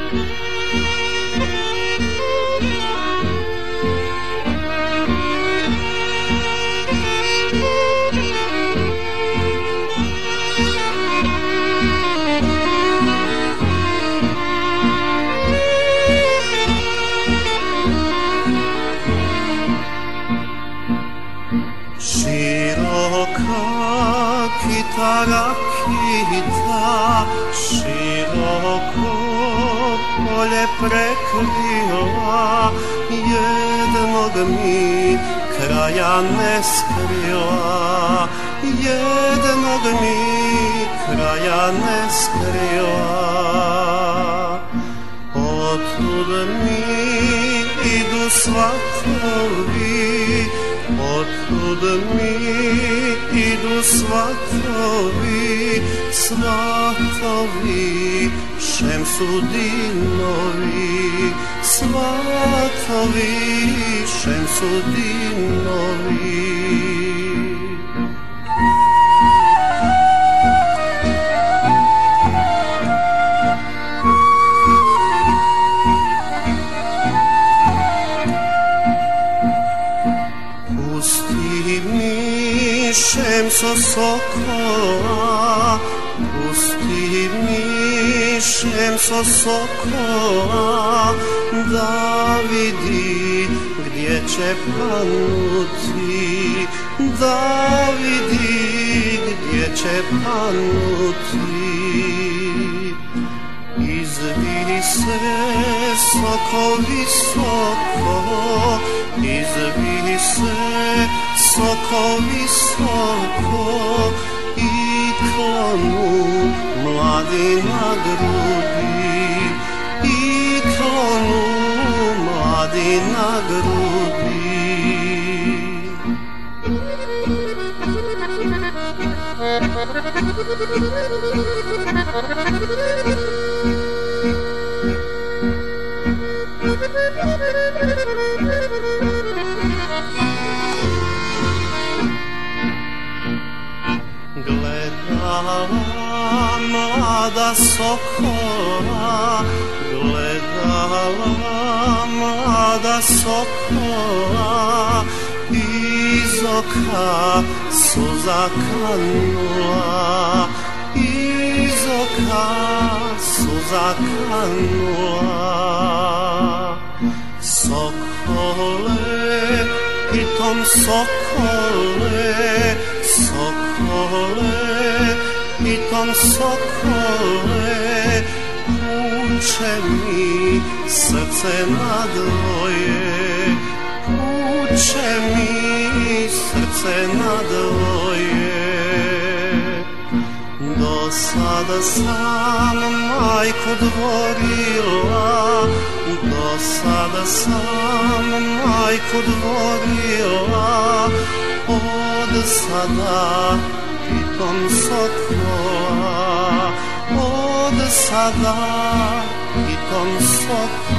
Rakita široko polje prekrila, jednog mi kraja ne skrila, jednog mi kraja ne skrila. Otud mi idu svatovi, otud mi idu svatovi, svatovi Šemsudinovi, svatovi Šemsudinovi. Šemso sokola, pusti mi Šemso sokola, da vidi gdje će panuti, da vidi gdje će panuti. Izvise soko visoko, izvise soko visoko i klonu mladi na grudi, i klonu mladi na grudi. Gledala mlada sokola, gledala mlada sokola, iz oka suza kanula, iz oka suza kanula. Sokole, pitom sokole, sokole, pitom sokole, kuće mi srce na dvoje, kuće mi srce na dvoje. Do sada sam majku dvorila, do sada sam majku dvorila, od sada pitom sokola, od sada pitom sokola.